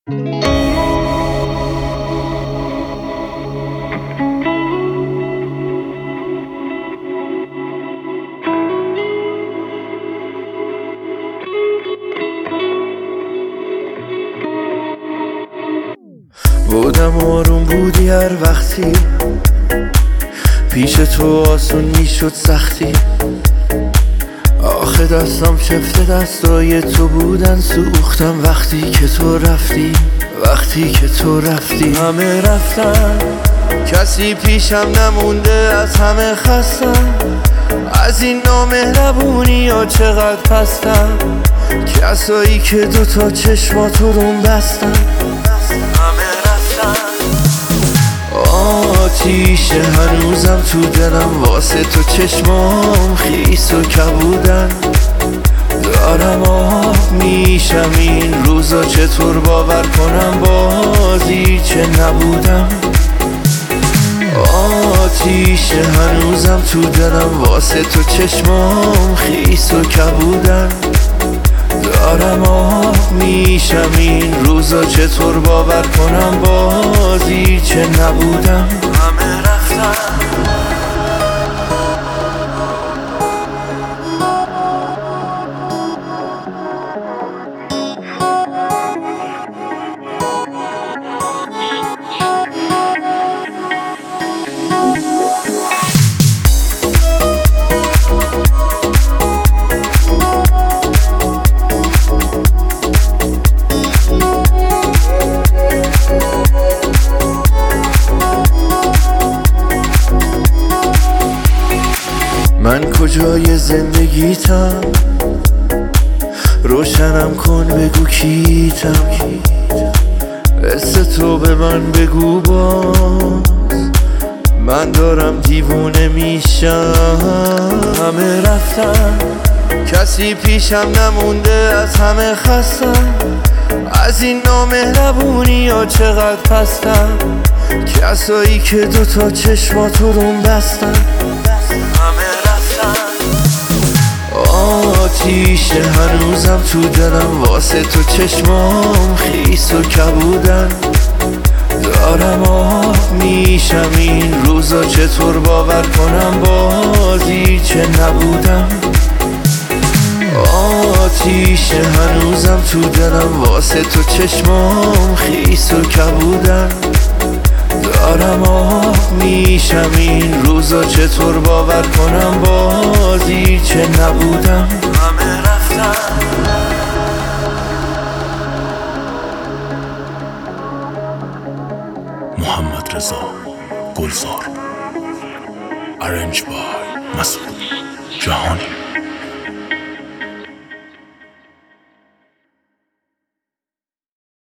بودم آروم بودی هر وقتی پیش تو آسون میشد سختی. آخه دستم چفت دستای تو بودن، سوختم وقتی که تو رفتی. وقتی که تو رفتی همه رفتن، کسی پیشم نمونده، از همه خستم. از این نامهربونی ها چقدر پستم، کسایی که دوتا چشماتو روم بستن. آتیش هنوزم تو دلم، واسه تو چشمام خیس و کبودن. دارم آب میشم این روزا، چطور باور کنم بازی چه نبودم. آتیش هنوزم تو دلم، واسه تو چشمام خیس و کبودن. دارم آب میشم این روزا، چطور باور کنم بازی چه نبودم. همه رفتن. من کجای زندگیتم، روشنم کن بگو کیتم. حس تو به من بگو باز، من دارم دیوونه میشم. همه رفتن، کسی پیشم نمونده، از همه خستم. از این نامهربونی ها چقدر پستم، کسایی که دوتا چشماتو روم بستن. آتیش هنوزم تو دلم، واسه تو چشمام خیس و کبودن. دارم آب میشم این روزا، چطور باور کنم بازی چه نبودم. آتیش هنوزم تو دلم، واسه تو چشمام خیس و کبودن. دارم آب میشم این روزا، چطور باور کنم بازی چه نبودم. همه رفتن. محمد رضا گلزار، ارنج بای مسعود جهانی.